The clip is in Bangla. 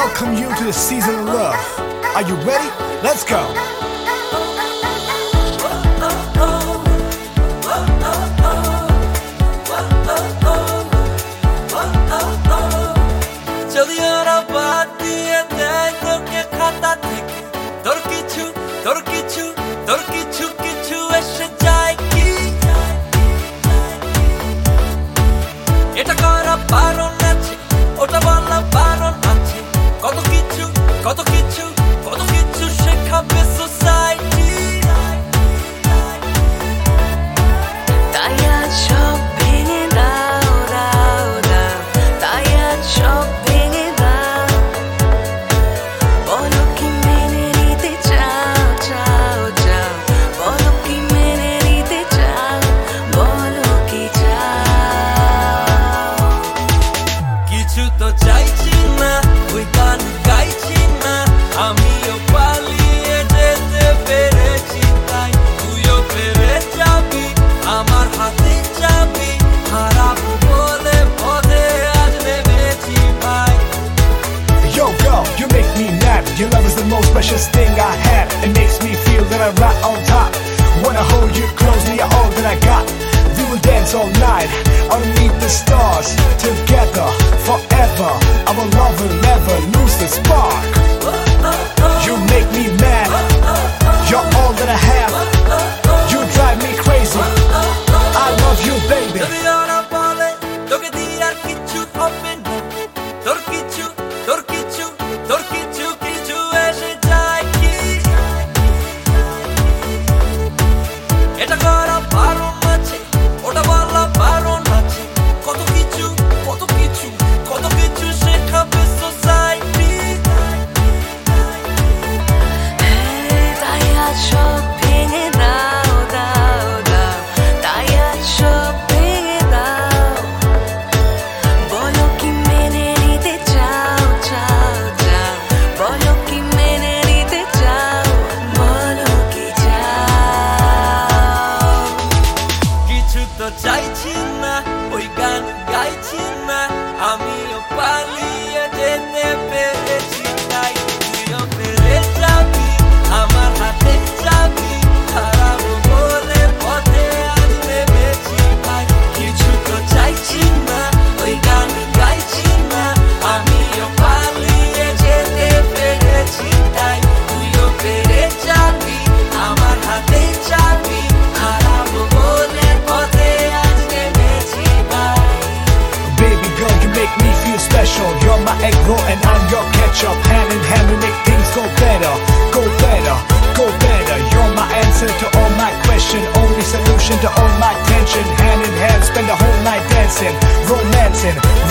welcome you to the season of love. Are you ready? Let's go. যদিও না বাদ দিয়ে দেয় তোকে খাতা থেকে তোর কিছু কিছু এসে যায় কি এটা করা বারণ আছে ওটা বলা বারণ আছে কত কিছু শেখাবে সোসাইটি তাই আজ সব ভেঙে দাও তাই আজ সব ভেঙে দাও বলো কি মেনে নিতে চাও বলো কি মেনে নিতে চাও বলো কি চাও কিছু তো চাইছি না ওই গান গাইছি না আমিও পালিয়ে যেতে পেরেছি তাই তুইও পেরে যাবি আমার হাতে যাবি হারাবো বলে পদে আজ নেমেছি ভাই Yo, girl, you make me mad. Your love is the most precious thing I have. It makes me feel that I'm right on top. Wanna hold you closely, you're all that I got. We will dance all night underneath the stars. Together, forever. Our love will never lose the spark. You make me mad. You're all that I have. You drive me crazy. I love you, baby. যদি ওরা বলে তোকে দিয়ে আর কিছু হবে না তোর কিছু এসে যায় কি এটা করা বারণ আছে ওটা বলা বারণ আছে কত কিছু শেখাবে সোসাইটি তাই আজ সব ভেঙে দাও তাই আজ সব ভেঙে দাও বলো কি মেনে নিতে চাও বলো কি মেনে নিতে চাও বলো কি চাও কিছু তো চাইছি না ওই গান গাইছি না আমিও পালিয়ে যেতে পেরেছি তাই তুইও পেরে যাবি আমার হাতে যাবি হারাবো বলে পথে আজ নেমেছি ভাই কিছু তো চাইছি না ওই গান গাইছি না আমিও পালিয়ে যেতে পেরেছি তাই তুইও পেরে যাবি আমার হাতে যাবি হারাবো বলে পথে আজ নেমেছি ভাই Baby girl, you make me feel special. You're my egg roll and I'm your ketchup. Hand in hand, we make things go better. Go better, go better. You're my answer to all my question. Only solution to all my tension. Hand in hand, spend the whole night dancing, romancing,